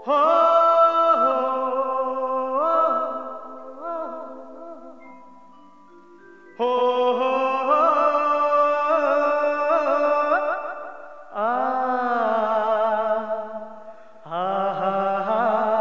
हो हो हो आ हा हा हा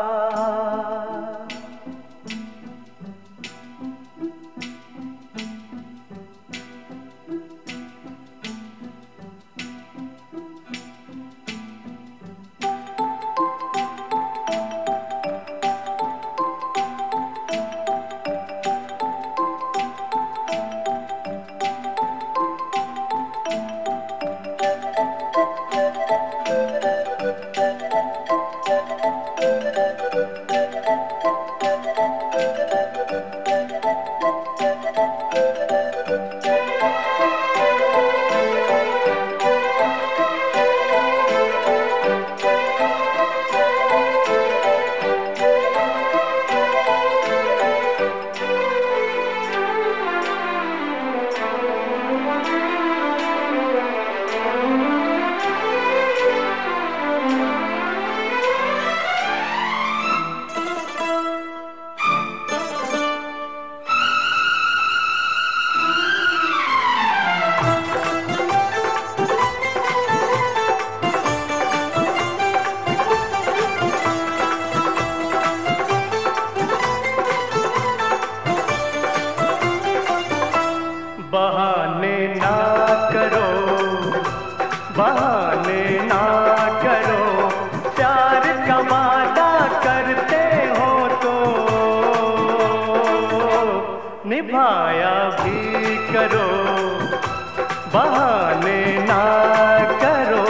बहाने ना करो, बहाने ना करो, प्यार का वादा करते हो तो निभाया भी करो। बहाने ना करो।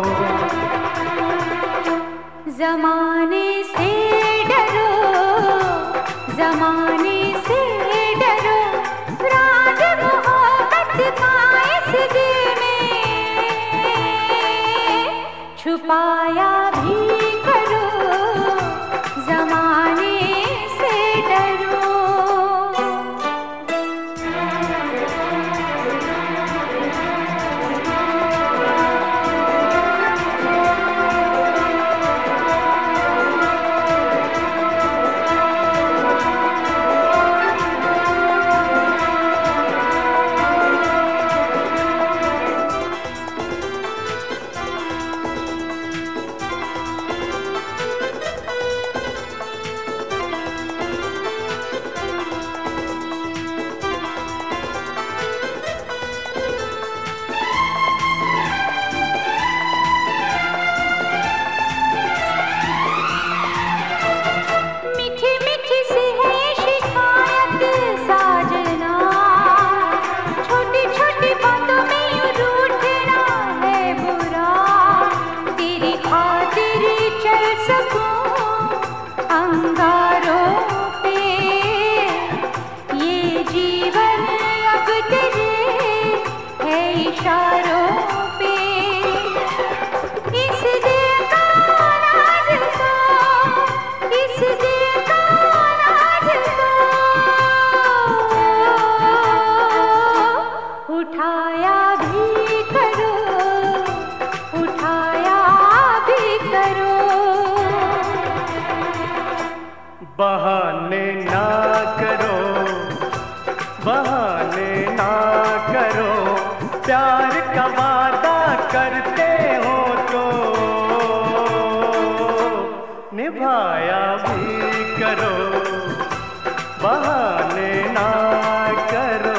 ज़माने से डरो, ज़माने से डरो, राज मोहब्बत का इस दिल में छुपाया भी करो। ज़माने से डरो। अंगारों पे ये जीवन अब तेरे है इशारों पे। इस दिल का राज को, इस दिल का राज को उठाया भी करो, उठाया भी करो। बहाने ना करो, बहाने ना करो, प्यार का वादा करते हो तो निभाया भी करो। बहाने ना करो।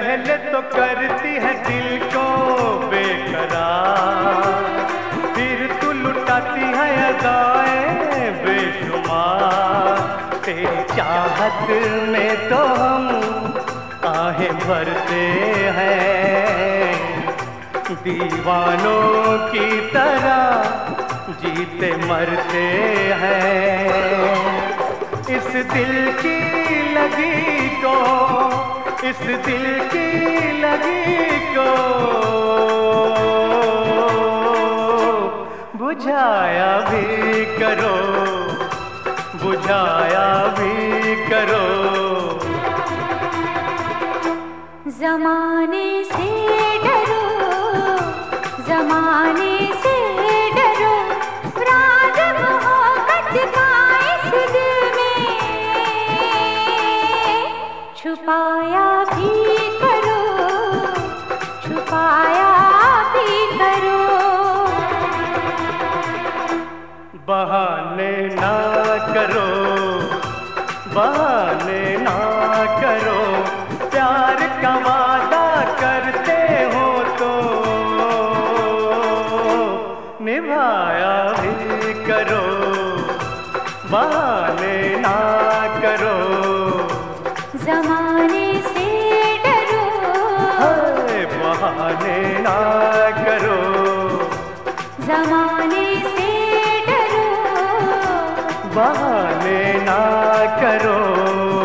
पहले तो करती है दिल को बेकरार, फिर तू लुटाती है अदाएं बेशुमार। तेरी चाहत में तो हम आहें भरते हैं, दीवानों की तरह जीते मरते हैं। इस दिल की लगी को, इस दिल की लगी को बुझाया भी करो, बुझाया भी करो। ज़माने से डरो, ज़माने से डरो, राज मोहब्बत का इस दिल में छुपाया भी करो, छुपाया भी करो। बहाने ना करो, बहाने ना करो, प्यार का वादा करते हो तो निभाया भी करो। बहाने ना करो, ज़माने से डरो, बहाने ना करो, ज़माने से डरो, बहाने ना करो।